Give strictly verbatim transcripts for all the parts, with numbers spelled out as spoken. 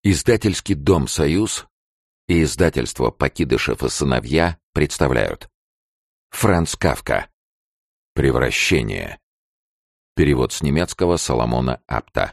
Издательский дом «Союз» и издательство «Покидышев и сыновья» представляют Франц Кафка. Превращение. Перевод с немецкого Соломона Апта.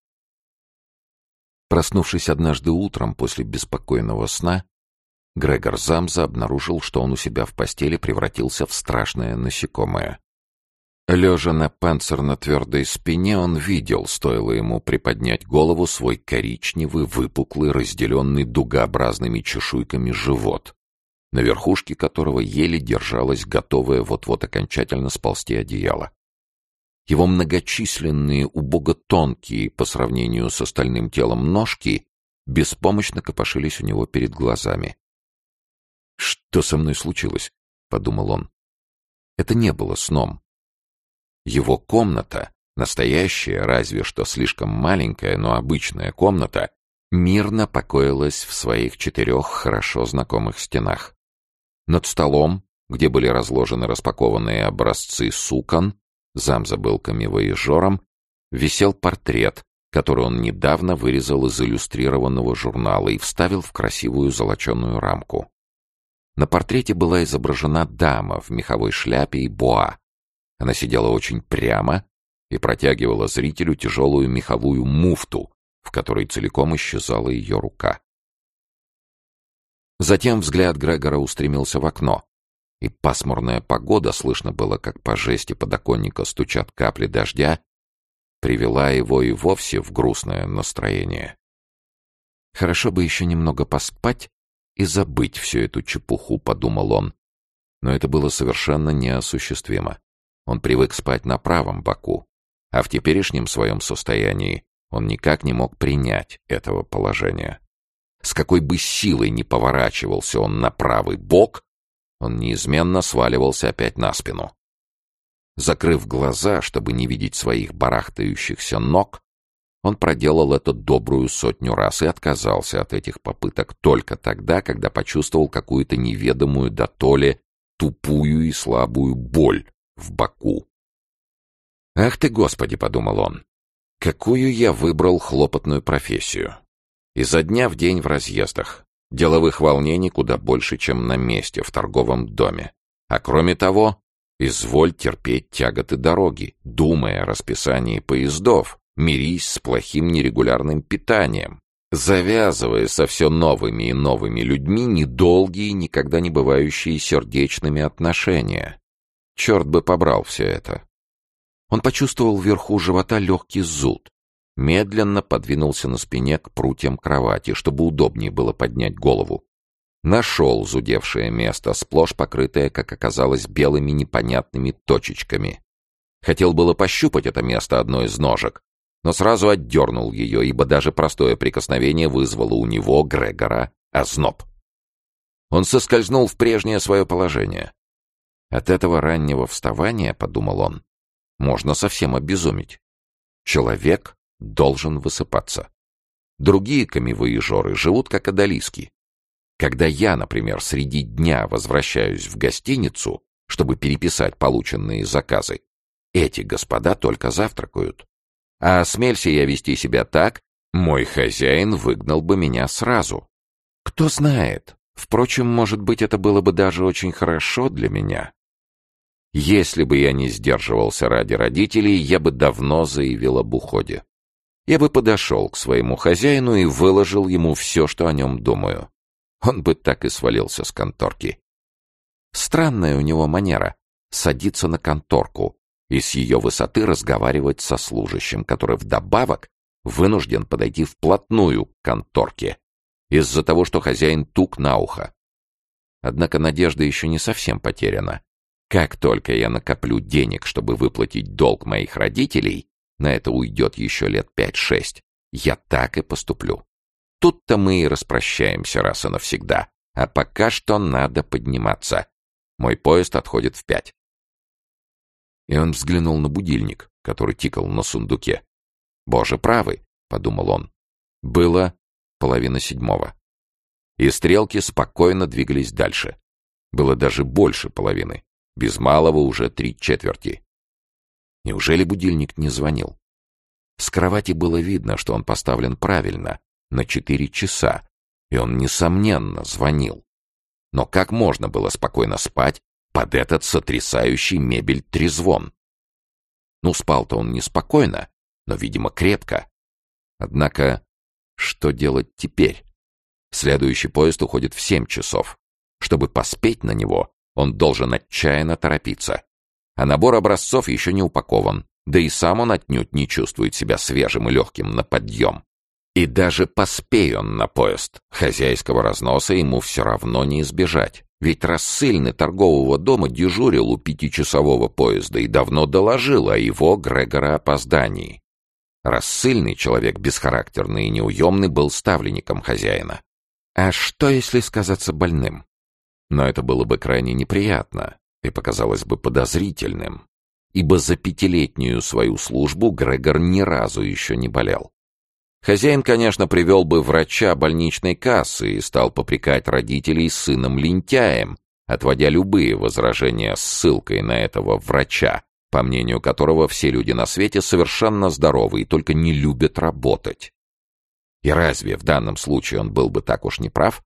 Проснувшись однажды утром после беспокойного сна, Грегор Замза обнаружил, что он у себя в постели превратился в страшное насекомое. Лежа на панцирно-твердой спине, он видел, стоило ему приподнять голову, свой коричневый, выпуклый, разделенный дугообразными чешуйками живот, на верхушке которого еле держалось готовое вот-вот окончательно сползти одеяло. Его многочисленные, убого тонкие по сравнению с остальным телом ножки беспомощно копошились у него перед глазами. «Что со мной случилось?» — подумал он. Это не было сном. Его комната, настоящая, разве что слишком маленькая, но обычная комната, мирно покоилась в своих четырех хорошо знакомых стенах. Над столом, где были разложены распакованные образцы сукон, Замза был камевояжером, висел портрет, который он недавно вырезал из иллюстрированного журнала и вставил в красивую золоченую рамку. На портрете была изображена дама в меховой шляпе и боа. Она сидела очень прямо и протягивала зрителю тяжелую меховую муфту, в которой целиком исчезала ее рука. Затем взгляд Грегора устремился в окно, и пасмурная погода, слышно было, как по жести подоконника стучат капли дождя, привела его и вовсе в грустное настроение. «Хорошо бы еще немного поспать и забыть всю эту чепуху», — подумал он, но это было совершенно неосуществимо. Он привык спать на правом боку, а в теперешнем своем состоянии он никак не мог принять этого положения. С какой бы силой ни поворачивался он на правый бок, он неизменно сваливался опять на спину. Закрыв глаза, чтобы не видеть своих барахтающихся ног, он проделал это добрую сотню раз и отказался от этих попыток только тогда, когда почувствовал какую-то неведомую дотоле тупую и слабую боль в боку. «Ах ты, Господи!» — подумал он. «Какую я выбрал хлопотную профессию! Изо дня в день в разъездах, деловых волнений куда больше, чем на месте в торговом доме. А кроме того, изволь терпеть тяготы дороги, думая о расписании поездов, мирись с плохим нерегулярным питанием, завязывая со все новыми и новыми людьми недолгие, никогда не бывающие сердечными отношения. Черт бы побрал все это!» Он почувствовал вверху живота легкий зуд, медленно подвинулся на спине к прутьям кровати, чтобы удобнее было поднять голову. Нашел зудевшее место, сплошь покрытое, как оказалось, белыми непонятными точечками. Хотел было пощупать это место одной из ножек, но сразу отдернул ее, ибо даже простое прикосновение вызвало у него, Грегора, озноб. Он соскользнул в прежнее свое положение. От этого раннего вставания, подумал он, можно совсем обезуметь. Человек должен высыпаться. Другие камевояжеры живут как одолиски. Когда я, например, среди дня возвращаюсь в гостиницу, чтобы переписать полученные заказы, эти господа только завтракают. А осмелься я вести себя так, мой хозяин выгнал бы меня сразу. Кто знает, впрочем, может быть, это было бы даже очень хорошо для меня. Если бы я не сдерживался ради родителей, я бы давно заявил об уходе. Я бы подошел к своему хозяину и выложил ему все, что о нем думаю. Он бы так и свалился с конторки. Странная у него манера — садиться на конторку и с ее высоты разговаривать со служащим, который вдобавок вынужден подойти вплотную к конторке из-за того, что хозяин тук на ухо. Однако надежда еще не совсем потеряна. Как только я накоплю денег, чтобы выплатить долг моих родителей, на это уйдет еще лет пять-шесть, я так и поступлю. Тут-то мы и распрощаемся раз и навсегда, а пока что надо подниматься. Мой поезд отходит в пять. И он взглянул на будильник, который тикал на сундуке. «Боже правый!» — подумал он. Было половина седьмого. И стрелки спокойно двигались дальше. Было даже больше половины. Без малого уже три четверти. Неужели будильник не звонил? С кровати было видно, что он поставлен правильно, на четыре часа, и он, несомненно, звонил. Но как можно было спокойно спать под этот сотрясающий мебель трезвон? Ну, спал-то он неспокойно, но, видимо, крепко. Однако, что делать теперь? Следующий поезд уходит в семь часов. Чтобы поспеть на него, он должен отчаянно торопиться. А набор образцов еще не упакован, да и сам он отнюдь не чувствует себя свежим и легким на подъем. И даже поспей он на поезд, хозяйского разноса ему все равно не избежать. Ведь рассыльный торгового дома дежурил у пятичасового поезда и давно доложил о его, Грегора, опоздании. Рассыльный, человек бесхарактерный и неуемный, был ставленником хозяина. А что, если сказаться больным? Но это было бы крайне неприятно и показалось бы подозрительным, ибо за пятилетнюю свою службу Грегор ни разу еще не болел. Хозяин, конечно, привел бы врача больничной кассы и стал попрекать родителей сыном-лентяем, отводя любые возражения ссылкой на этого врача, по мнению которого все люди на свете совершенно здоровы и только не любят работать. И разве в данном случае он был бы так уж не прав?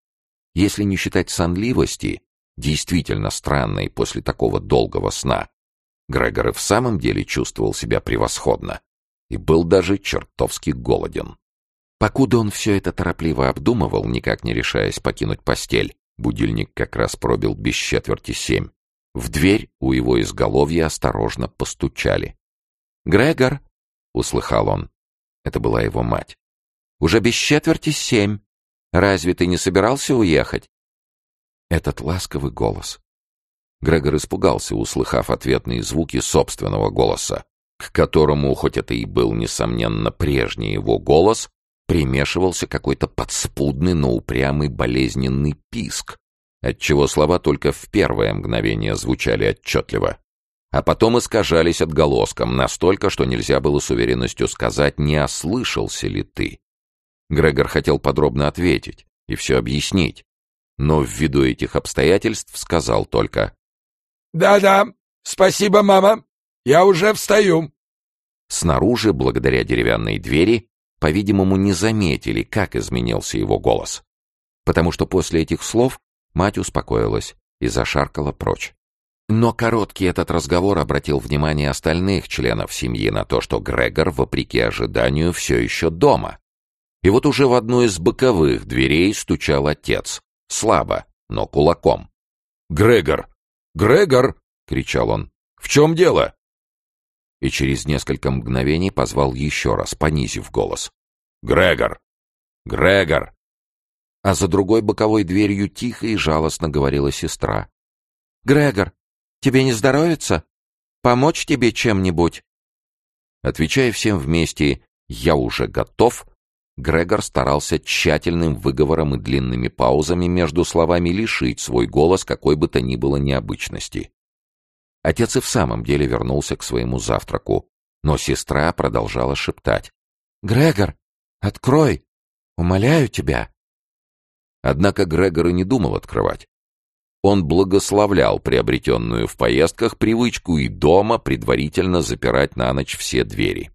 Если не считать сонливости, действительно странной после такого долгого сна, Грегор и в самом деле чувствовал себя превосходно и был даже чертовски голоден. Покуда он все это торопливо обдумывал, никак не решаясь покинуть постель, будильник как раз пробил без четверти семь. В дверь у его изголовья осторожно постучали. «Грегор!» — услыхал он. Это была его мать. «Уже без четверти семь. Разве ты не собирался уехать?» Этот ласковый голос. Грегор испугался, услыхав ответные звуки собственного голоса, к которому, хоть это и был, несомненно, прежний его голос, примешивался какой-то подспудный, но упрямый болезненный писк, отчего слова только в первое мгновение звучали отчетливо, а потом искажались отголоском настолько, что нельзя было с уверенностью сказать, не ослышался ли ты. Грегор хотел подробно ответить и все объяснить, но ввиду этих обстоятельств сказал только: «Да-да, спасибо, мама, я уже встаю». Снаружи, благодаря деревянной двери, по-видимому, не заметили, как изменился его голос, потому что после этих слов мать успокоилась и зашаркала прочь. Но короткий этот разговор обратил внимание остальных членов семьи на то, что Грегор, вопреки ожиданию, все еще дома. И вот уже в одну из боковых дверей стучал отец. Слабо, но кулаком. «Грегор! Грегор!» — кричал он. «В чем дело?» И через несколько мгновений позвал еще раз, понизив голос. «Грегор! Грегор!» А за другой боковой дверью тихо и жалостно говорила сестра. «Грегор, тебе не здоровится? Помочь тебе чем-нибудь?» Отвечая всем вместе «я уже готов», Грегор старался тщательным выговором и длинными паузами между словами лишить свой голос какой бы то ни было необычности. Отец и в самом деле вернулся к своему завтраку, но сестра продолжала шептать. «Грегор, открой! Умоляю тебя!» Однако Грегор и не думал открывать. Он благословлял приобретенную в поездках привычку и дома предварительно запирать на ночь все двери.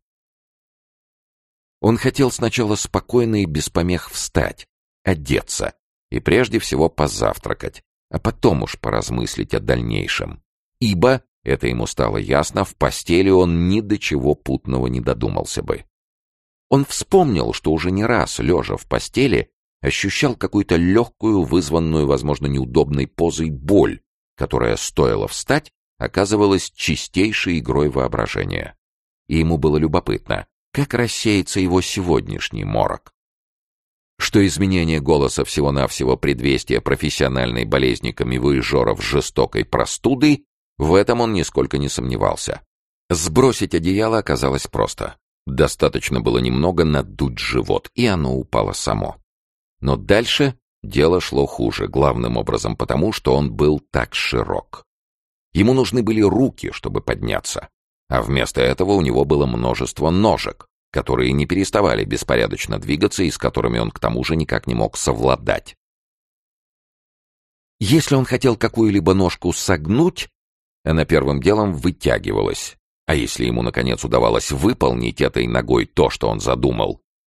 Он хотел сначала спокойно и без помех встать, одеться и прежде всего позавтракать, а потом уж поразмыслить о дальнейшем. Ибо, это ему стало ясно, в постели он ни до чего путного не додумался бы. Он вспомнил, что уже не раз, лежа в постели, ощущал какую-то легкую, вызванную, возможно, неудобной позой боль, которая, стоило встать, оказывалась чистейшей игрой воображения. И ему было любопытно, как рассеется его сегодняшний морок. Что изменение голоса всего-навсего предвестие профессиональной болезни камевояжеров с жестокой простудой, в этом он нисколько не сомневался. Сбросить одеяло оказалось просто. Достаточно было немного надуть живот, и оно упало само. Но дальше дело шло хуже, главным образом потому, что он был так широк. Ему нужны были руки, чтобы подняться, а вместо этого у него было множество ножек, которые не переставали беспорядочно двигаться и с которыми он к тому же никак не мог совладать. Если он хотел какую-либо ножку согнуть, она первым делом вытягивалась, а если ему, наконец, удавалось выполнить этой ногой то, что он задумал,